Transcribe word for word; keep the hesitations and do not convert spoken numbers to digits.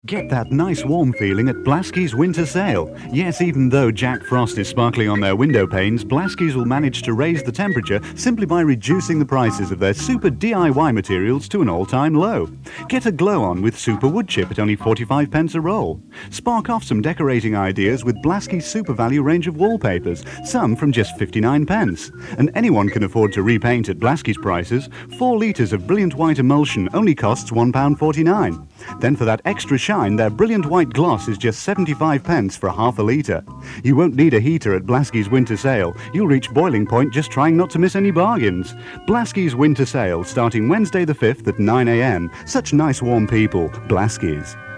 Get that nice warm feeling at Blaskey's winter sale. Yes, even though Jack Frost is sparkling on their window panes, Blaskey's will manage to raise the temperature simply by reducing the prices of their super D I Y materials to an all-time low. Get a glow on with super wood chip at only forty-five pence a roll. Spark off some decorating ideas with Blaskey's super value range of wallpapers, some from just fifty-nine pence. And anyone can afford to repaint at Blaskey's prices. Four litres of brilliant white emulsion only costs one pound forty-nine. Then for that extra shine, their brilliant white gloss is just seventy-five pence for half a litre. You won't need a heater at Blaskey's winter sale. You'll reach boiling point just trying not to miss any bargains. Blaskey's winter sale starting Wednesday the fifth at nine a m. Such nice warm people. Blaskey's.